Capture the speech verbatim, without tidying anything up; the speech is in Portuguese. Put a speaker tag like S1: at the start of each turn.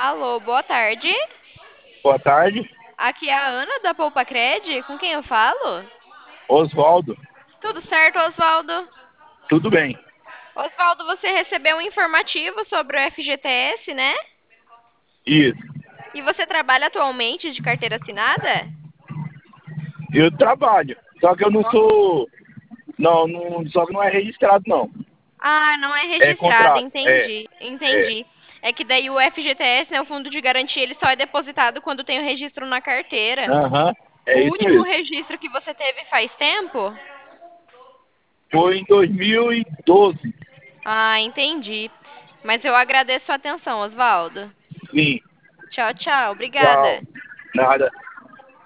S1: Alô, boa tarde.
S2: Boa tarde,
S1: Aqui é a Ana da Poupa Cred. Com quem eu falo?
S2: Oswaldo.
S1: Tudo certo, Oswaldo?
S2: Tudo bem?
S1: Oswaldo, você recebeu um informativo sobre o F G T S, né?
S2: Isso.
S1: E você trabalha atualmente de carteira assinada?
S2: Eu trabalho, só que eu não sou. Não, não, só que não é registrado, não.
S1: Ah, não é
S2: É
S1: registrado,
S2: contrato. É,
S1: entendi,
S2: é.
S1: entendi. É que daí o F G T S, né, o fundo de garantia, ele só é depositado quando tem o registro na carteira.
S2: Aham,
S1: O
S2: é isso
S1: último
S2: mesmo.
S1: registro que você teve faz tempo?
S2: Foi em dois mil e doze.
S1: Ah, entendi. Mas eu agradeço a atenção, Oswaldo.
S2: Sim.
S1: Tchau, tchau.
S2: Tchau.
S1: Obrigada.
S2: Nada.